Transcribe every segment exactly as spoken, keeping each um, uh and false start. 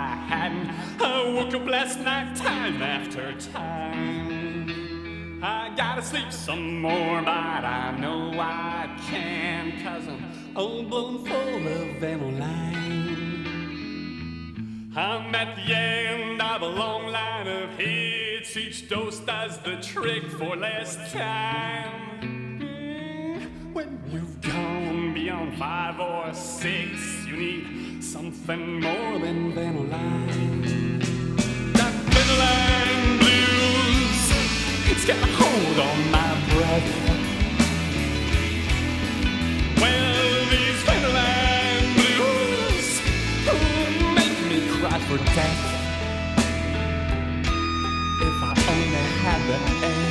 I hadn't. I woke up last night time after time. I gotta sleep some more, but I know I can, 'cause I'm all blown full of aniline. I'm at the end of a long line of hits. Each dose does the trick for less time. When you've gone beyond five or six, you need something more than Vanoline. That Vanoline blues, it's got a hold on my breath. Well, these Vanoline blues oh, make me cry for death. If I only had the air.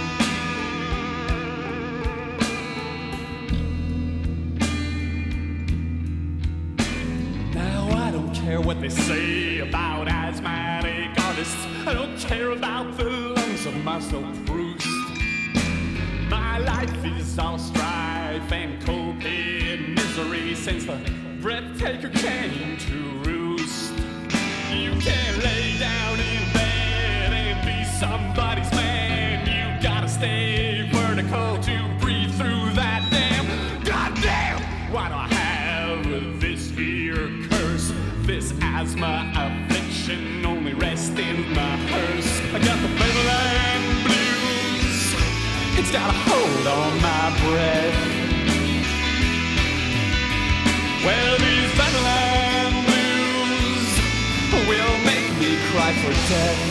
Care what they say about asthmatic artists. I don't care about the lungs of Marcel Proust. My life is all strife and cold-paid misery since the breathtaker came to roost. You can't lay down in bed and be somebody's man. You gotta stay vertical to breathe through that damn. Goddamn! Why do I have this here curse? This asthma affliction only rests in my hearse. I got the Vanoline blues, it's got a hold on my breath. Well, these Vanoline blues will make me cry for death.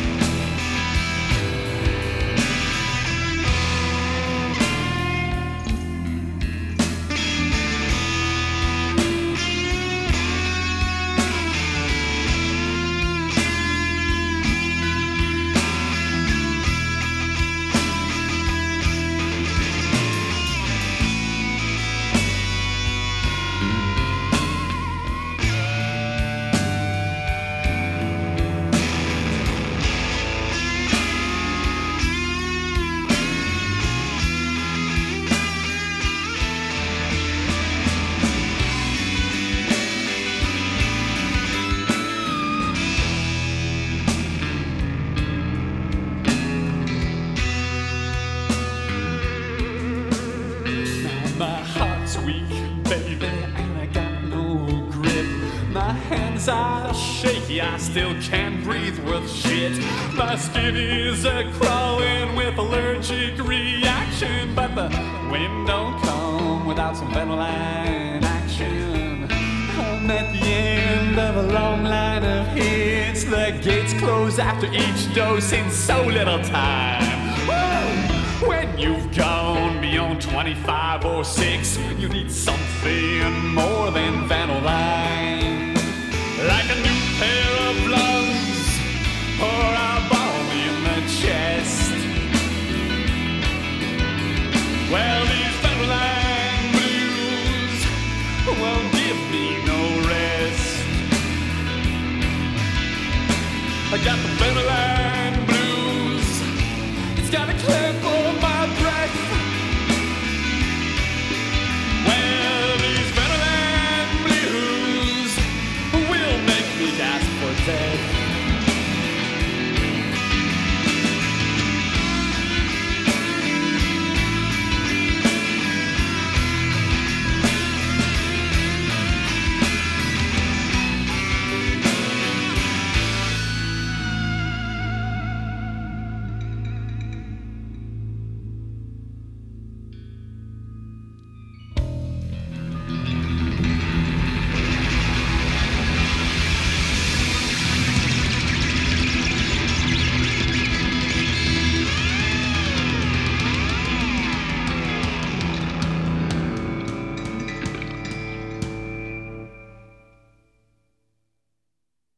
Weak, baby, and I got no grip. My hands are shaky, I still can't breathe worth shit. My skin is a crawling with allergic reaction, but the wind don't come without some Vanoline action. I'm at the end of a long line of hits. The gates close after each dose in so little time. Woo! When you've gone beyond twenty-five or six, you need something more than Vanoline. Like a new pair of lungs or a ball in the chest. Well, these Vanoline blues won't give me no rest. I got the Vanoline